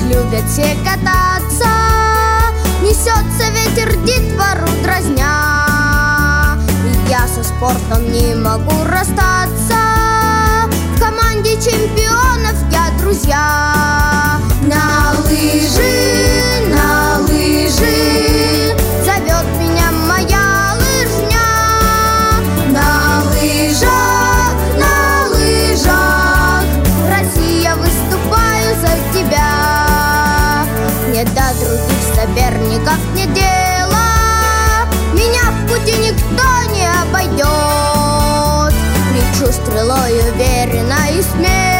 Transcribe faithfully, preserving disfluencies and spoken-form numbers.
любят все кататься. Несется ветер, детвору дразня, и я со спортом не могу расстаться. В команде чемпионов я друзья. На лыжи, на лыжи зовет меня моя лыжня. На лыжах, на лыжах, Россия, выступаю за тебя. Нет, до других соперников не дело, меня в пути никто не обойдет. Лечу стрелой уверенно и смело.